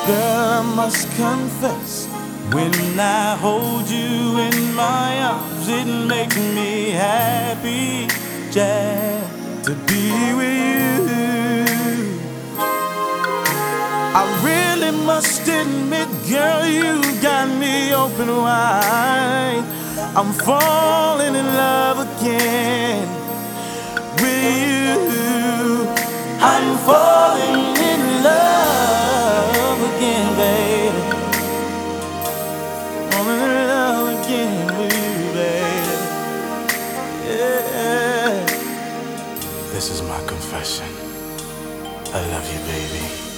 Girl, I must confess, when I hold you in my arms, it makes me happy just to be with you. I really must admit, girl, you got me open wide. I'm falling in love again with you. I'm falling in love again, baby. Falling in love again with you, baby. Yeah. This is my confession. I love you, baby.